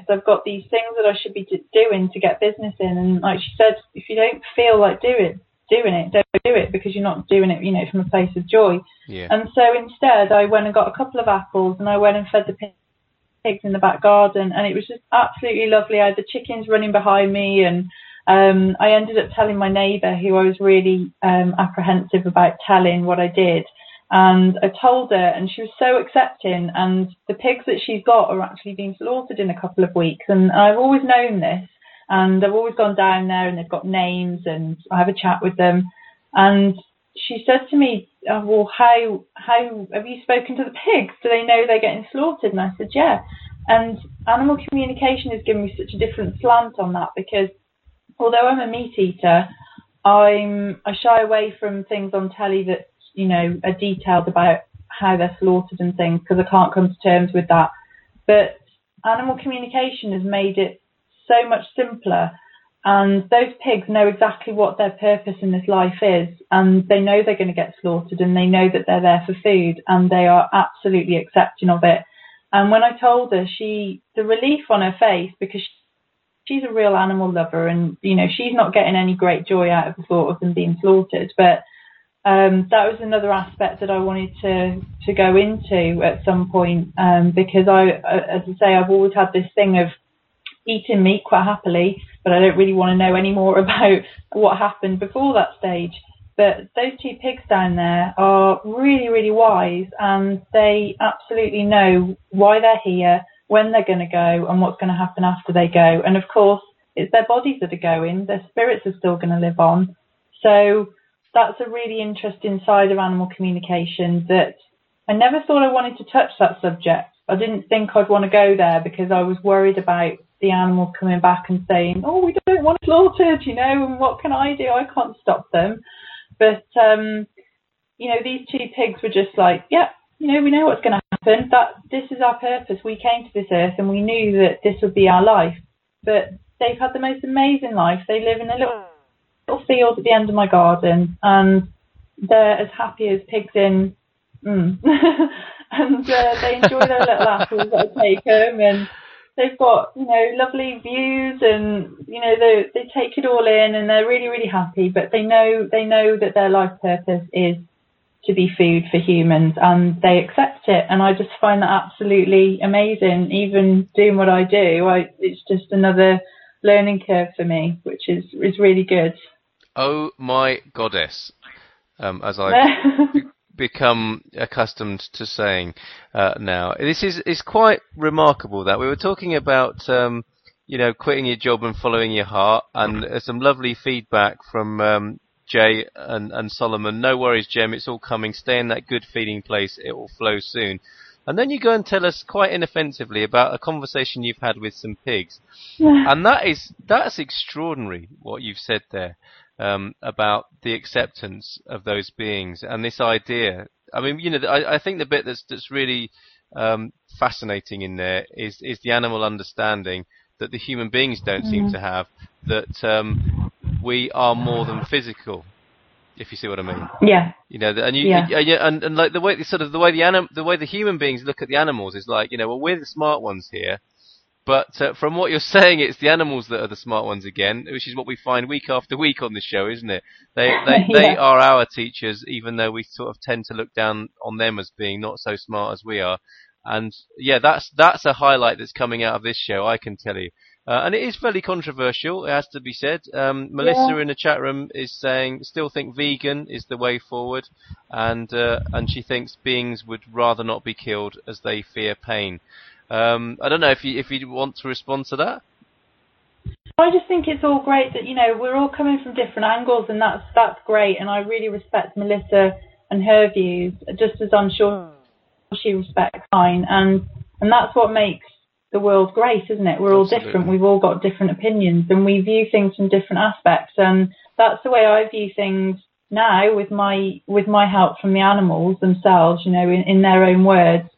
I've got these things that I should be doing to get business in. And like she said, if you don't feel like doing it, don't do it, because you're not doing it, from a place of joy. Yeah. And so instead, I went and got a couple of apples, and I went and fed the pigs in the back garden, and it was just absolutely lovely. I had the chickens running behind me, and I ended up telling my neighbour, who I was really apprehensive about telling what I did. And I told her, and she was so accepting. And the pigs that she's got are actually being slaughtered in a couple of weeks. And I've always known this, and I've always gone down there, and they've got names, and I have a chat with them. And she said to me, oh, well, how have you spoken to the pigs? Do they know they're getting slaughtered? And I said, yeah. And animal communication has given me such a different slant on that, because although I'm a meat eater, I shy away from things on telly that are detailed about how they're slaughtered and things, because I can't come to terms with that. But animal communication has made it so much simpler, and those pigs know exactly what their purpose in this life is, and they know they're going to get slaughtered, and they know that they're there for food, and they are absolutely accepting of it. And when I told her, the relief on her face, because she's a real animal lover, and she's not getting any great joy out of the thought of them being slaughtered, but that was another aspect that I wanted to go into at some point, because as I say, I've always had this thing of eating meat quite happily, but I don't really want to know any more about what happened before that stage. But those two pigs down there are really, really wise, and they absolutely know why they're here, when they're going to go, and what's going to happen after they go. And of course, it's their bodies that are going, their spirits are still going to live on. So that's a really interesting side of animal communication that I never thought I wanted to touch that subject. I didn't think I'd want to go there, because I was worried about the animal coming back and saying, oh, we don't want slaughtered, and what can I do? I can't stop them. But, these two pigs were just like, yeah, we know what's going to happen. This is our purpose. We came to this earth, and we knew that this would be our life. But they've had the most amazing life. They live in a little field at the end of my garden, and they're as happy as pigs in. And they enjoy their little apples that I take them, and they've got lovely views, and they take it all in, and they're really, really happy. But they know that their life purpose is to be food for humans, and they accept it. And I just find that absolutely amazing. Even doing what I do, it's just another learning curve for me, which is really good. Oh my goddess, as I've become accustomed to saying now. This is quite remarkable that we were talking about, quitting your job and following your heart, and some lovely feedback from Jay and Solomon. No worries, Jem, it's all coming. Stay in that good feeding place. It will flow soon. And then you go and tell us quite inoffensively about a conversation you've had with some pigs. And that's extraordinary what you've said there. About the acceptance of those beings and this idea. I mean, I think the bit that's really fascinating in there is the animal understanding that the human beings don't seem to have, that we are more than physical, if you see what I mean. Yeah. And like the way the human beings look at the animals is like, well, we're the smart ones here. But from what you're saying, it's the animals that are the smart ones again, which is what we find week after week on this show, isn't it? They are our teachers, even though we sort of tend to look down on them as being not so smart as we are. And yeah, that's a highlight that's coming out of this show, I can tell you. And it is fairly controversial, it has to be said. Melissa in the chat room is saying, still think vegan is the way forward, and she thinks beings would rather not be killed as they fear pain. I don't know if you want to respond to that. I just think it's all great that we're all coming from different angles, and that's great. And I really respect Melissa and her views, just as I'm sure she respects mine. And that's what makes the world great, isn't it? We're all different. We've all got different opinions, and we view things from different aspects. And that's the way I view things now, with my help from the animals themselves. In their own words.